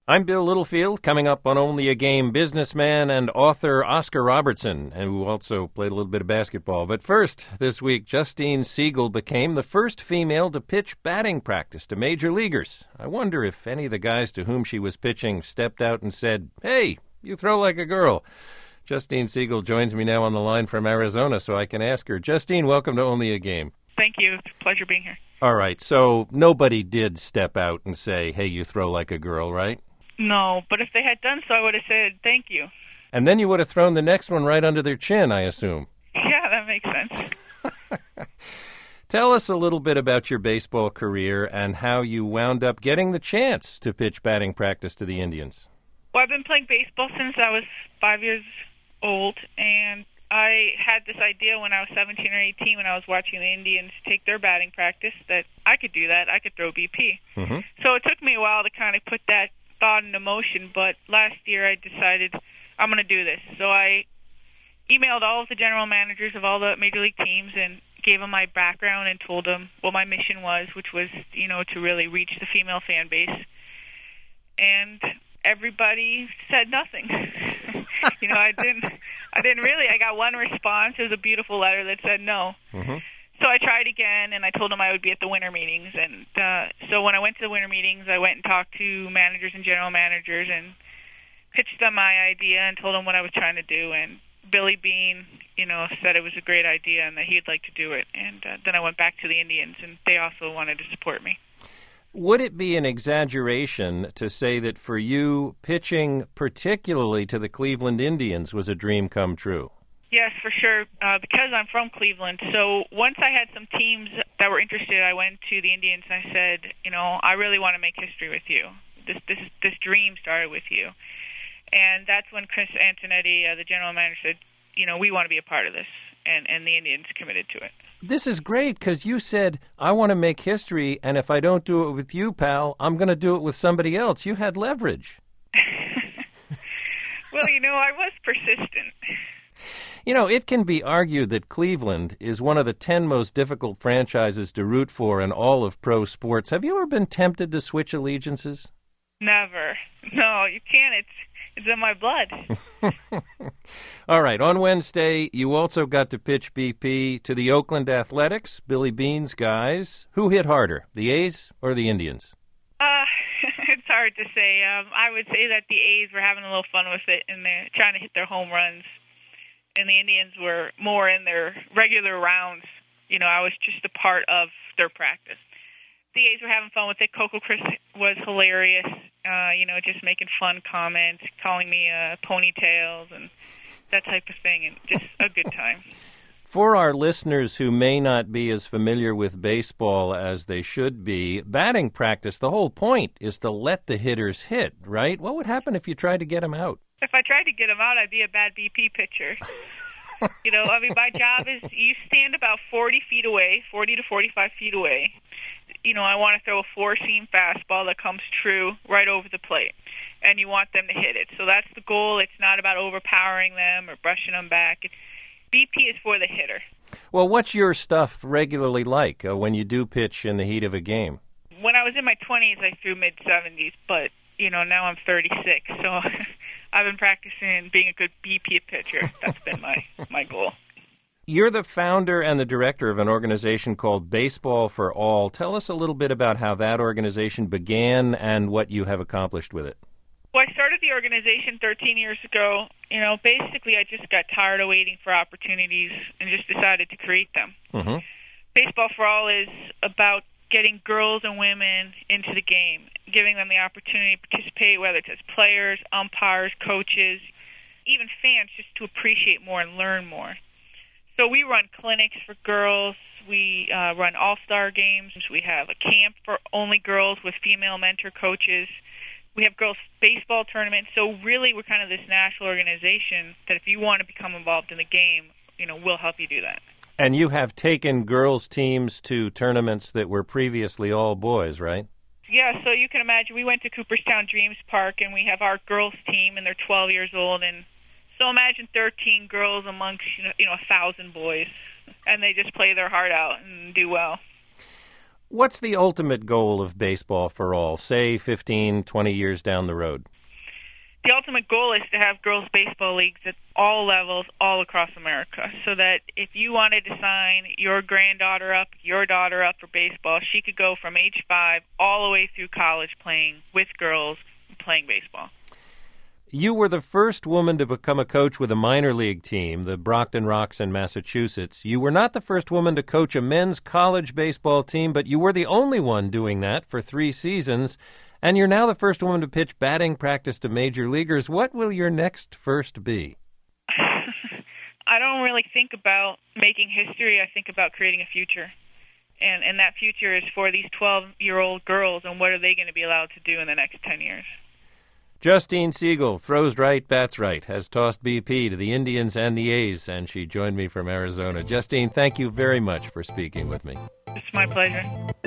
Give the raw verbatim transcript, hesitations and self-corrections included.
I'm Bill Littlefield, coming up on Only a Game, businessman and author Oscar Robertson, and who also played a little bit of basketball. But first, this week, Justine Siegel became the first female to pitch batting practice to major leaguers. I wonder if any of the guys to whom she was pitching stepped out and said, "Hey, you throw like a girl." Justine Siegel joins me now on the line from Arizona, so I can ask her. Justine, welcome to Only a Game. Thank you. It's a pleasure being here. All right, so nobody did step out and say, "Hey, you throw like a girl," right? No, but if they had done so, I would have said thank you. And then you would have thrown the next one right under their chin, I assume. Yeah, that makes sense. Tell us a little bit about your baseball career and how you wound up getting the chance to pitch batting practice to the Indians. Well, I've been playing baseball since I was five years old, and I had this idea when I was seventeen or eighteen when I was watching the Indians take their batting practice that I could do that. I could throw B P. Mm-hmm. So it took me a while to kind of put that thought into motion, but last year I decided I'm going to do this. So I emailed all of the general managers of all the major league teams and gave them my background and told them what my mission was, which was, you know, to really reach the female fan base. And everybody said nothing. you know, I didn't, I didn't really. I got one response. It was a beautiful letter that said no. Mm-hmm. So I tried again, and I told them I would be at the winter meetings. And uh, so when I went to the winter meetings, I went and talked to managers and general managers and pitched them my idea and told them what I was trying to do. And Billy Beane, you know, said it was a great idea and that he'd like to do it. And uh, then I went back to the Indians, and they also wanted to support me. Would it be an exaggeration to say that for you, pitching particularly to the Cleveland Indians was a dream come true? Yes, for sure, uh, because I'm from Cleveland. So once I had some teams that were interested, I went to the Indians and I said, you know, I really want to make history with you. This this this dream started with you. And that's when Chris Antonetti, uh, the general manager, said, you know, we want to be a part of this. And, and the Indians committed to it. This is great because you said, I want to make history, and if I don't do it with you, pal, I'm going to do it with somebody else. You had leverage. Well, you know, I was persistent. You know, it can be argued that Cleveland is one of the ten most difficult franchises to root for in all of pro sports. Have you ever been tempted to switch allegiances? Never. No, you can't. It's it's in my blood. All right. On Wednesday, you also got to pitch B P to the Oakland Athletics, Billy Beane's guys. Who hit harder, the A's or the Indians? Uh, it's hard to say. Um, I would say that the A's were having a little fun with it, and they're trying to hit their home runs. And the Indians were more in their regular rounds. You know, I was just a part of their practice. The A's were having fun with it. Coco Chris was hilarious, uh, you know, just making fun comments, calling me uh, ponytails and that type of thing, and just a good time. For our listeners who may not be as familiar with baseball as they should be, batting practice, the whole point is to let the hitters hit, right? What would happen if you tried to get them out? If I tried to get him out, I'd be a bad B P pitcher. you know, I mean, my job is you stand about forty feet away, forty to forty-five feet away. You know, I want to throw a four-seam fastball that comes true right over the plate, and you want them to hit it. So that's the goal. It's not about overpowering them or brushing them back. It's, B P is for the hitter. Well, what's your stuff regularly like uh, when you do pitch in the heat of a game? When I was in my twenties, I threw mid-seventies, but, you know, now I'm thirty-six, so I've been practicing being a good B P pitcher. That's been my, my goal. You're the founder and the director of an organization called Baseball for All. Tell us a little bit about how that organization began and what you have accomplished with it. Well, I started the organization thirteen years ago. You know, basically I just got tired of waiting for opportunities and just decided to create them. Mm-hmm. Baseball for All is about getting girls and women into the game, giving them the opportunity to participate, whether it's as players, umpires, coaches, even fans, just to appreciate more and learn more. So we run clinics for girls. We uh, run all-star games. We have a camp for only girls with female mentor coaches. We have girls' baseball tournaments. So really we're kind of this national organization that if you want to become involved in the game, you know, we'll help you do that. And you have taken girls' teams to tournaments that were previously all boys, right? Yeah, so you can imagine we went to Cooperstown Dreams Park, and we have our girls' team, and they're twelve years old. And so imagine thirteen girls amongst, you know, you know, one thousand boys, and they just play their heart out and do well. What's the ultimate goal of baseball for all, say fifteen, twenty years down the road? The ultimate goal is to have girls' baseball leagues at all levels, all across America, so that if you wanted to sign your granddaughter up, your daughter up for baseball, she could go from age five all the way through college playing with girls, playing baseball. You were the first woman to become a coach with a minor league team, the Brockton Rox in Massachusetts. You were not the first woman to coach a men's college baseball team, but you were the only one doing that for three seasons. And you're now the first woman to pitch batting practice to major leaguers. What will your next first be? I don't really think about making history. I think about creating a future. And and that future is for these twelve-year-old girls, and what are they going to be allowed to do in the next ten years? Justine Siegel throws right, bats right, has tossed B P to the Indians and the A's, and she joined me from Arizona. Justine, thank you very much for speaking with me. It's my pleasure.